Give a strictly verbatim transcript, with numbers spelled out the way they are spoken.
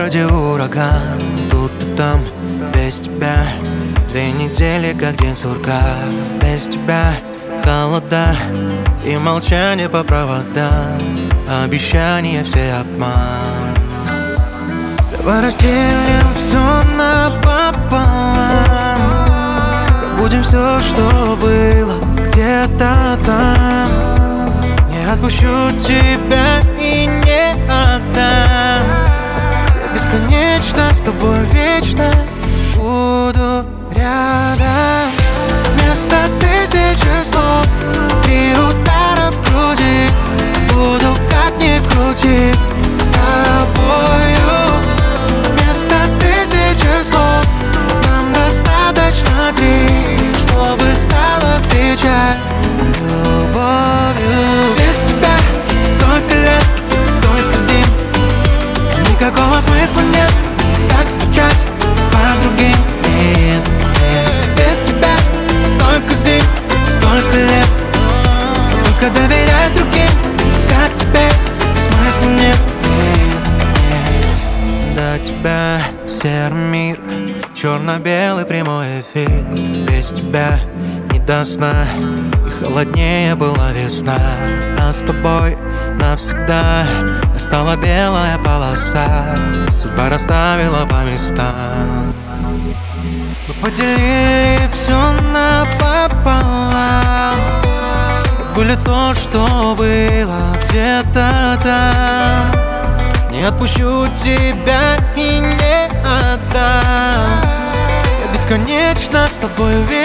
городе ураган, тут и там, без тебя. Две недели, как день сурка. Без тебя холода и молчание по проводам. Обещания все обман. Давай разделим все напополам. Забудем все, что было где-то там. Не отпущу тебя и не отдам. Я бесконечно с тобой вечно буду рядом. Вместо тысячи слов три удара в груди. Буду как ни крути с тобою. Вместо тысячи слов нам достаточно три, чтобы стала печаль любовью. Без тебя столько лет, столько зим. Никакого смысла нет так скучать по другим. Нет, нет. Без тебя столько зим, столько лет. Только доверять другим, как теперь, смысла нет. Нет, нет. До тебя серый мир, черно-белый прямой эфир. Без тебя не до сна, и холоднее была весна. А с тобой навсегда настала белая полоса. Судьба расставила по местам. Мы поделили все напополам. Забыли то, что было где-то там. Не отпущу тебя и не отдам. Я бесконечно с тобой вечно